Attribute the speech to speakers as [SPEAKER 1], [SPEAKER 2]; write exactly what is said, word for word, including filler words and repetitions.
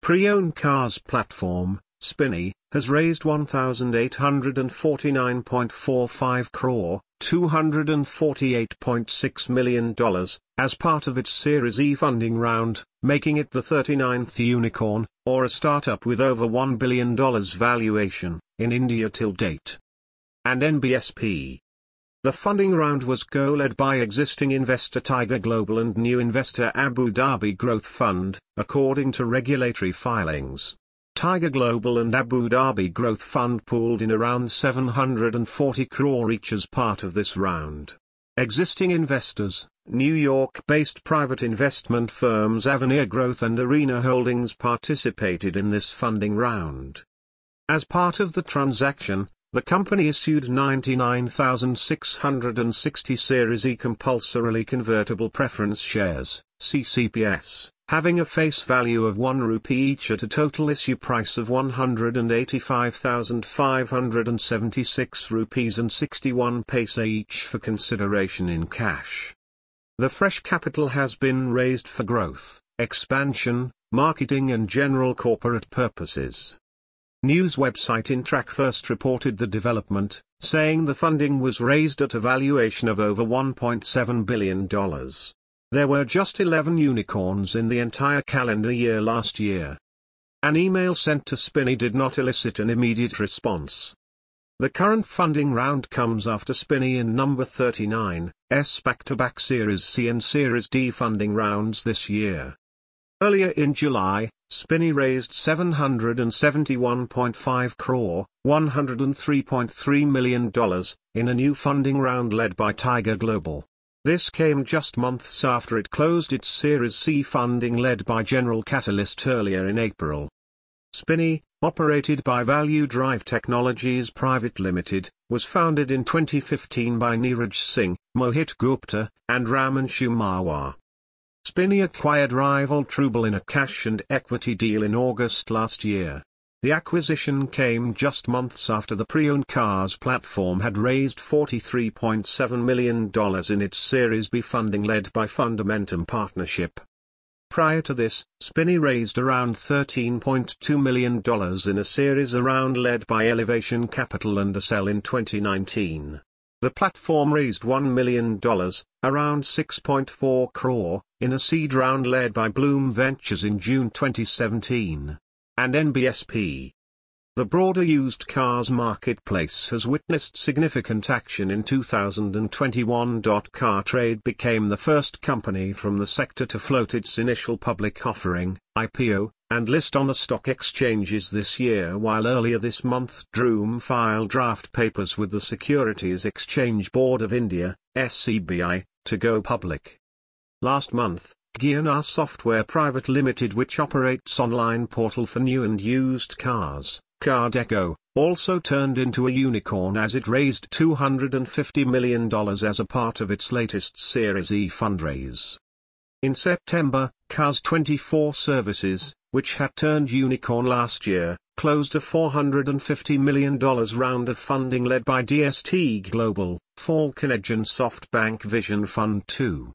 [SPEAKER 1] pre-owned cars platform, Spinny, has raised one thousand eight hundred forty-nine point four five crore, two hundred forty-eight point six million dollars, as part of its Series E funding round, making it the thirty-ninth unicorn, or a startup with over one billion dollars valuation, in India till date. And N B S P. The funding round was co-led by existing investor Tiger Global and new investor Abu Dhabi Growth Fund, according to regulatory filings. Tiger Global and Abu Dhabi Growth Fund pooled in around seven hundred forty crore each as part of this round. Existing investors, New York-based private investment firms Avenir Growth and Arena Holdings participated in this funding round. As part of the transaction, the company issued ninety-nine thousand six hundred sixty Series E compulsorily convertible preference shares, C C P S, having a face value of one rupee each at a total issue price of one hundred eighty-five thousand five hundred seventy-six rupees and sixty-one paise each for consideration in cash. The fresh capital has been raised for growth, expansion, marketing and general corporate purposes. News website Intrack first reported the development, saying the funding was raised at a valuation of over one point seven billion dollars. There were just eleven unicorns in the entire calendar year last year. An email sent to Spinny did not elicit an immediate response. The current funding round comes after Spinny in number thirty-nine's back-to-back Series C and Series D funding rounds this year. Earlier in July, Spinny raised seven hundred seventy-one point five crore, one hundred three point three million dollars, in a new funding round led by Tiger Global. This came just months after it closed its Series C funding led by General Catalyst earlier in April. Spinny, operated by Value Drive Technologies Private Limited, was founded in twenty fifteen by Neeraj Singh, Mohit Gupta, and Ramanshu Marwah. Spinny acquired rival Truebill in a cash and equity deal in August last year. The acquisition came just months after the pre-owned cars platform had raised forty-three point seven million dollars in its Series B funding led by Fundamentum Partnership. Prior to this, Spinny raised around thirteen point two million dollars in a Series A round led by Elevation Capital and Accel in twenty nineteen. The platform raised one million dollars, around six point four crore, in a seed round led by Bloom Ventures in June twenty seventeen. And N B S P. The broader used cars marketplace has witnessed significant action in two thousand twenty-one. CarTrade became the first company from the sector to float its initial public offering, I P O, and list on the stock exchanges this year, while earlier this month Droom filed draft papers with the Securities Exchange Board of India, S C B I, to go public. Last month, Gyanar Software Private Limited, which operates online portal for new and used cars, CarDeco, also turned into a unicorn as it raised two hundred fifty million dollars as a part of its latest Series E fundraise. In September, Cars twenty-four Services, which had turned unicorn last year, closed a four hundred fifty million dollars round of funding led by D S T Global, Falcon Edge and SoftBank Vision Fund two.